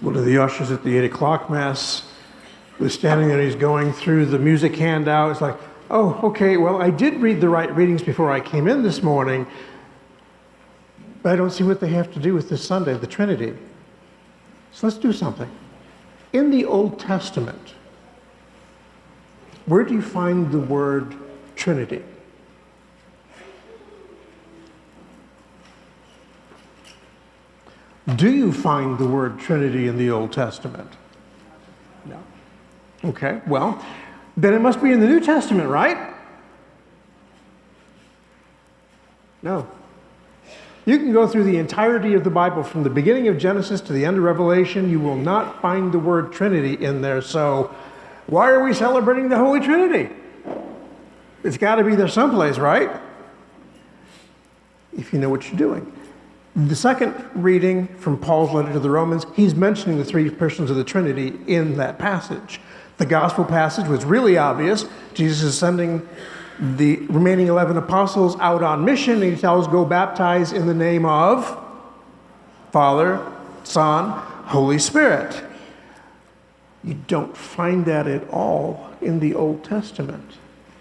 One of the ushers at the 8 o'clock Mass was standing there, he's going through the music handout. It's like, oh, okay, well, I did read the right readings before I came in this morning, but I don't see what they have to do with this Sunday, the Trinity. So let's do something. In the Old Testament, where do you find the word Trinity? Do you find the word Trinity in the Old Testament? No. Okay, well, then it must be in the New Testament, right? No. You can go through the entirety of the Bible from the beginning of Genesis to the end of Revelation. You will not find the word Trinity in there. So why are we celebrating the Holy Trinity? It's got to be there someplace, right? If you know what you're doing. The second reading from Paul's letter to the Romans, he's mentioning the three persons of the Trinity in that passage. The gospel passage was really obvious. Jesus is sending the remaining 11 apostles out on mission, and he tells, go baptize in the name of Father, Son, Holy Spirit. You don't find that at all in the Old Testament.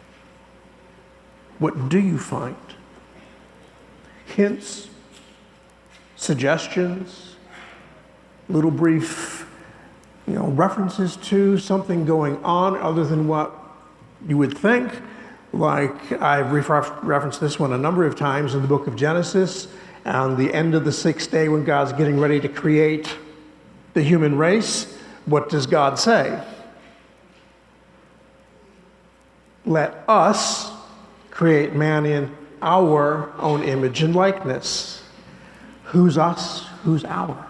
What do you find? Hints, suggestions, little brief, references to something going on other than what you would think. Like I've referenced this one a number of times in the book of Genesis, on the end of the sixth day when God's getting ready to create the human race. What does God say? Let us create man in our own image and likeness. Who's us? Who's our?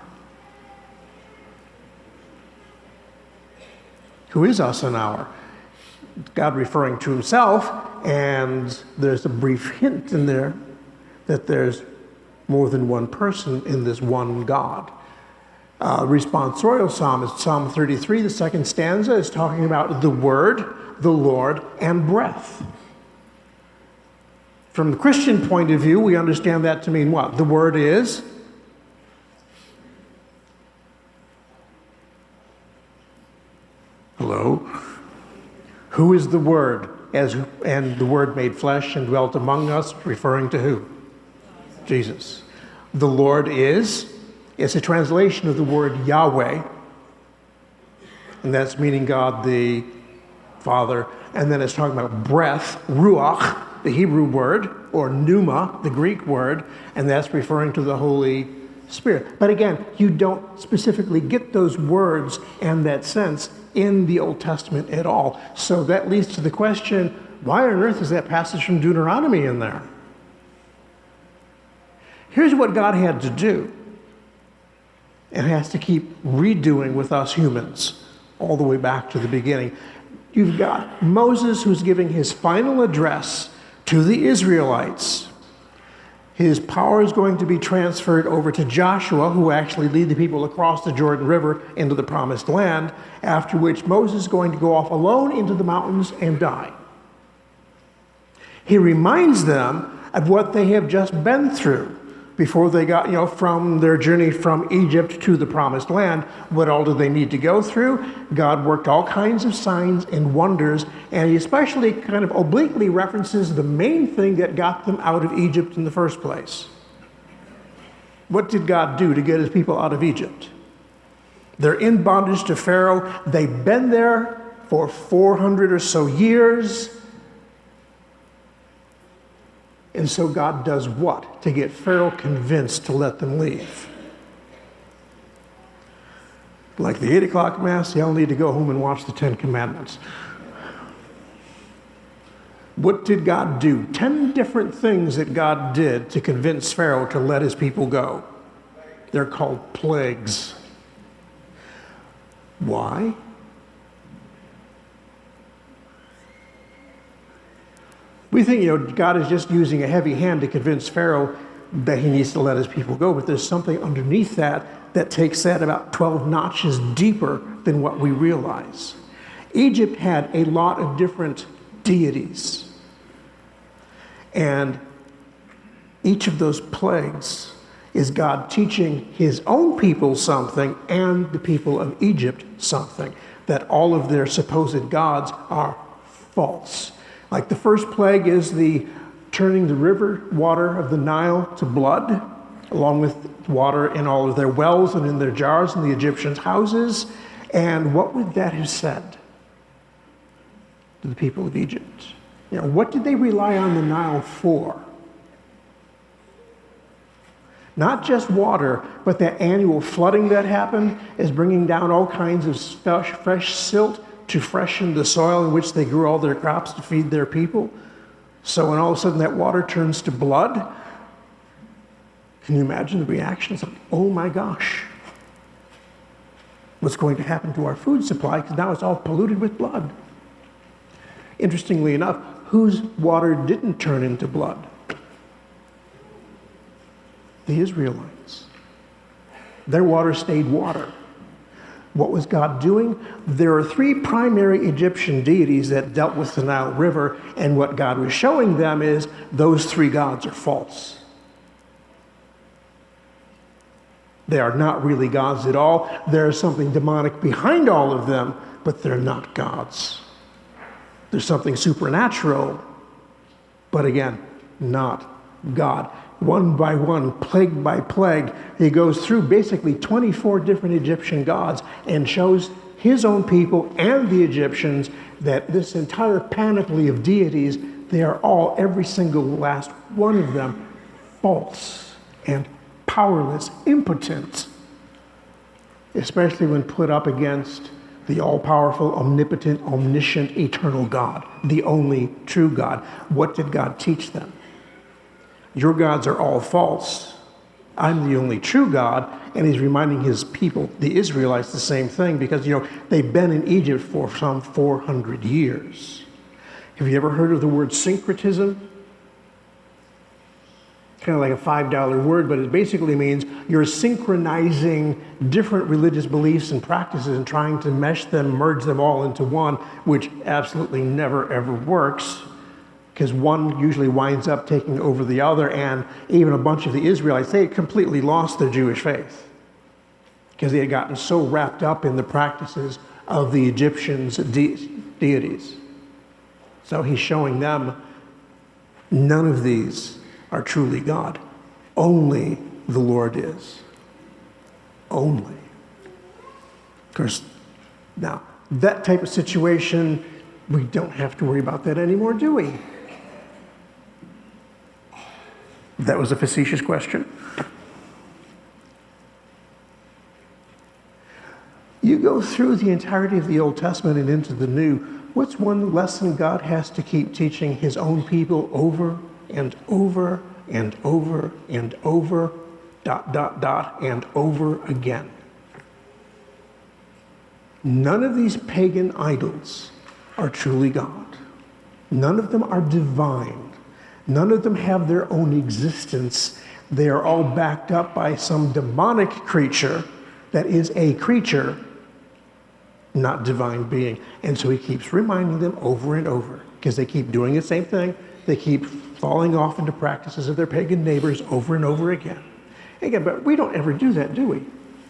Who is us and our? God referring to himself, and there's a brief hint in there that there's more than one person in this one God. Responsorial psalm is Psalm 33. The second stanza is talking about the Word, the Lord, and breath. From the Christian point of view, we understand that to mean what? The Word is? Hello? Who is the Word? And the Word made flesh and dwelt among us, referring to who? Jesus. The Lord is? It's a translation of the word Yahweh, and that's meaning God the Father. And then it's talking about breath, ruach, the Hebrew word, or pneuma, the Greek word, and that's referring to the Holy Spirit. But again, you don't specifically get those words and that sense in the Old Testament at all. So that leads to the question, why on earth is that passage from Deuteronomy in there? Here's what God had to do, and has to keep redoing with us humans all the way back to the beginning. You've got Moses, who's giving his final address to the Israelites. His power is going to be transferred over to Joshua, who will actually lead the people across the Jordan River into the Promised Land, after which Moses is going to go off alone into the mountains and die. He reminds them of what they have just been through before they got, from their journey from Egypt to the Promised Land. What all do they need to go through? God worked all kinds of signs and wonders, and he especially kind of obliquely references the main thing that got them out of Egypt in the first place. What did God do to get his people out of Egypt? They're in bondage to Pharaoh. They've been there for 400 or so years. And so God does what to get Pharaoh convinced to let them leave? Like the 8 o'clock Mass, y'all need to go home and watch the 10 Commandments. What did God do? 10 different things that God did to convince Pharaoh to let his people go. They're called plagues. Why? We think, God is just using a heavy hand to convince Pharaoh that he needs to let his people go, but there's something underneath that takes that about 12 notches deeper than what we realize. Egypt had a lot of different deities, and each of those plagues Is God teaching his own people something and the people of Egypt something? That all of their supposed gods are false. Like the first plague is the turning the river water of the Nile to blood, along with water in all of their wells and in their jars in the Egyptians' houses. And what would that have said to the people of Egypt? You know, what did they rely on the Nile for? Not just water, but that annual flooding that happened is bringing down all kinds of fresh silt to freshen the soil in which they grew all their crops to feed their people. So when all of a sudden that water turns to blood, can you imagine the reactions of, oh my gosh, what's going to happen to our food supply? Because now it's all polluted with blood. Interestingly enough, whose water didn't turn into blood? The Israelites. Their water stayed water. What was God doing? There are three primary Egyptian deities that dealt with the Nile River, and what God was showing them is those three gods are false. They are not really gods at all. There is something demonic behind all of them, but they're not gods. There's something supernatural, but again, not God. One by one, plague by plague, he goes through basically 24 different Egyptian gods and shows his own people and the Egyptians that this entire panoply of deities, they are all, every single last one of them, false and powerless, impotent, especially when put up against the all-powerful, omnipotent, omniscient, eternal God, the only true God. What did God teach them? Your gods are all false. I'm the only true God. And he's reminding his people, the Israelites, the same thing because, you know, they've been in Egypt for some 400 years. Have you ever heard of the word syncretism? Kind of like a $5 word, but it basically means you're synchronizing different religious beliefs and practices and trying to mesh them, merge them all into one, which absolutely never, ever works. Because one usually winds up taking over the other, and even a bunch of the Israelites, they had completely lost their Jewish faith because they had gotten so wrapped up in the practices of the Egyptians' deities. So he's showing them none of these are truly God. Only the Lord is. Only. Of course, now, that type of situation, we don't have to worry about that anymore, do we? That was a facetious question. You go through the entirety of the Old Testament and into the New, what's one lesson God has to keep teaching his own people over and over and over and over, ... and over again? None of these pagan idols are truly God. None of them are divine. None of them have their own existence. They are all backed up by some demonic creature that is a creature, not divine being. And so he keeps reminding them over and over because they keep doing the same thing. They keep falling off into practices of their pagan neighbors over and over again. Again, but we don't ever do that, do we?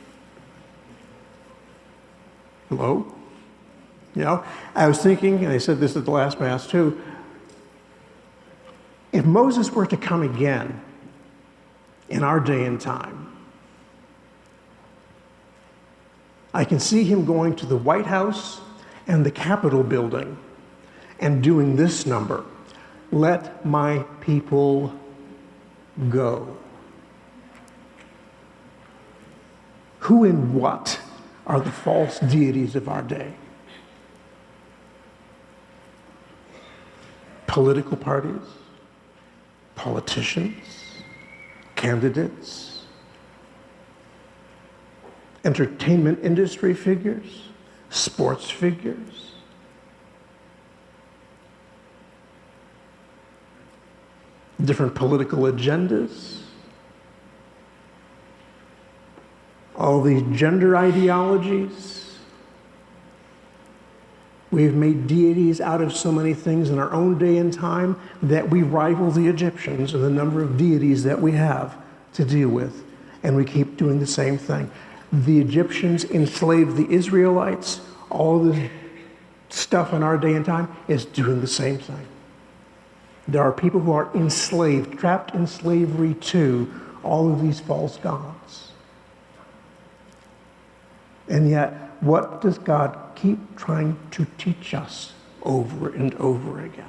Hello? You know, I was thinking, and I said this at the last Mass too, if Moses were to come again in our day and time, I can see him going to the White House and the Capitol building and doing this number: let my people go. Who and what are the false deities of our day? Political parties? Politicians, candidates, entertainment industry figures, sports figures. Different political agendas, all these gender ideologies. We've made deities out of so many things in our own day and time that we rival the Egyptians in the number of deities that we have to deal with and we keep doing the same thing. The Egyptians enslaved the Israelites. All the stuff in our day and time is doing the same thing. There are people who are enslaved, trapped in slavery to all of these false gods. And yet, what does God keep trying to teach us over and over again?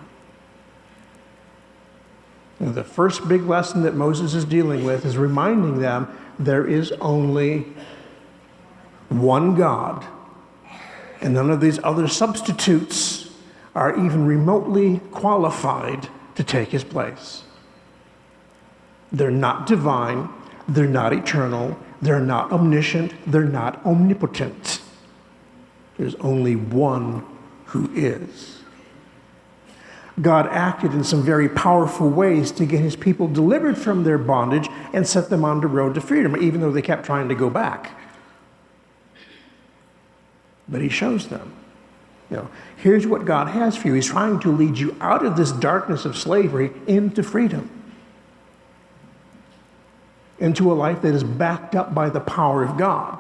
And the first big lesson that Moses is dealing with is reminding them there is only one God, and none of these other substitutes are even remotely qualified to take his place. They're not divine, they're not eternal, they're not omniscient, they're not omnipotent. There's only one who is. God acted in some very powerful ways to get his people delivered from their bondage and set them on the road to freedom, even though they kept trying to go back. But he shows them, here's what God has for you. He's trying to lead you out of this darkness of slavery into freedom, into a life that is backed up by the power of God.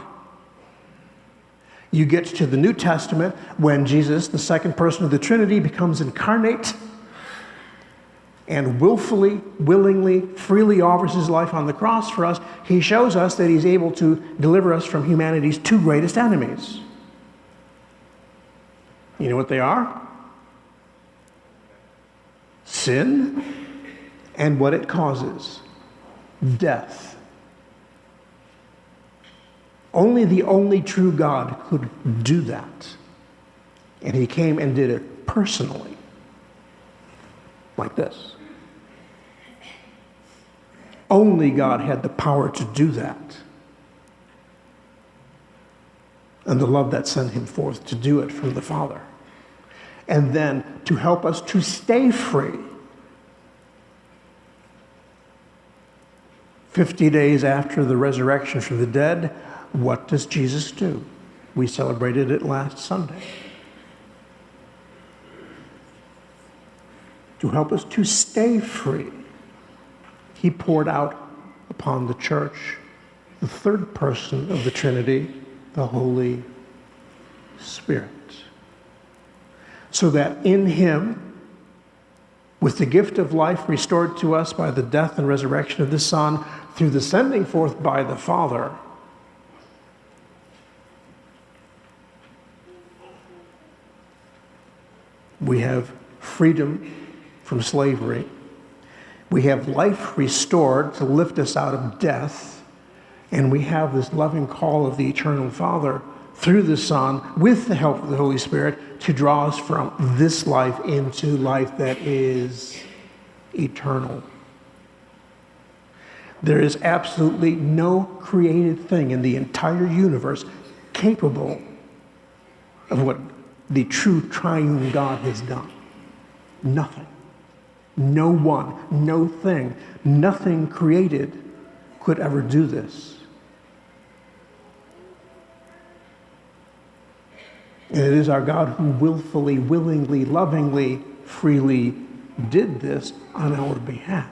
You get to the New Testament when Jesus, the second person of the Trinity, becomes incarnate and willfully, willingly, freely offers his life on the cross for us. He shows us that he's able to deliver us from humanity's two greatest enemies. You know what they are? Sin and what it causes, death. Only the only true God could do that. And he came and did it personally, like this. Only God had the power to do that. And the love that sent him forth to do it from the Father. And then to help us to stay free. 50 days after the resurrection from the dead, what does Jesus do? We celebrated it last Sunday. To help us to stay free, he poured out upon the church the third person of the Trinity, the Holy Spirit. So that in him, with the gift of life restored to us by the death and resurrection of the Son, through the sending forth by the Father, we have freedom from slavery. We have life restored to lift us out of death. And we have this loving call of the eternal Father through the Son, with the help of the Holy Spirit, to draw us from this life into life that is eternal. There is absolutely no created thing in the entire universe capable of what the true triune God has done. Nothing. No one, no thing, nothing created could ever do this. And it is our God who willfully, willingly, lovingly, freely did this on our behalf.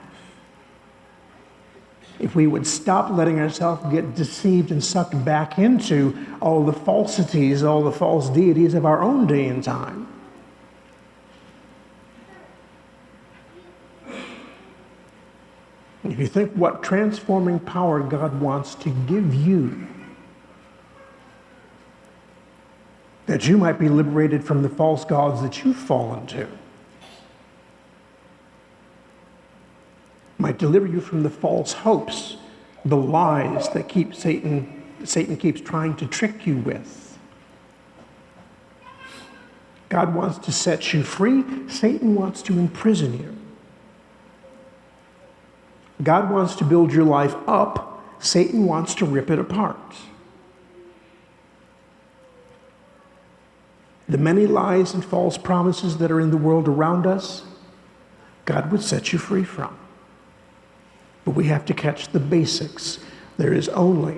If we would stop letting ourselves get deceived and sucked back into all the falsities, all the false deities of our own day and time. If you think what transforming power God wants to give you, that you might be liberated from the false gods that you've fallen to, might deliver you from the false hopes, the lies that Satan keeps trying to trick you with. God wants to set you free. Satan wants to imprison you. God wants to build your life up. Satan wants to rip it apart. The many lies and false promises that are in the world around us, God would set you free from. But we have to catch the basics. There is only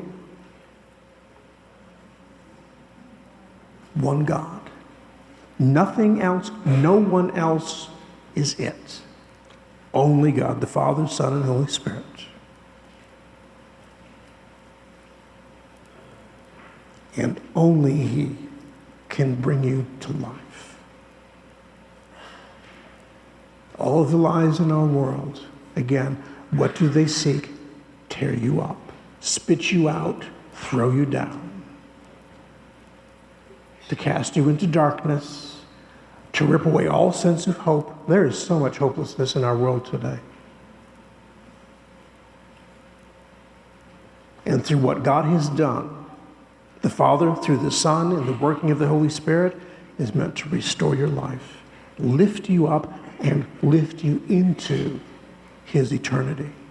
one God. Nothing else, no one else is it. Only God, the Father, Son, and Holy Spirit. And only He can bring you to life. All of the lies in our world, again, what do they seek? Tear you up, spit you out, throw you down, to cast you into darkness, to rip away all sense of hope. There is so much hopelessness in our world today. And through what God has done, the Father, through the Son, and the working of the Holy Spirit, is meant to restore your life, lift you up, and lift you into His eternity.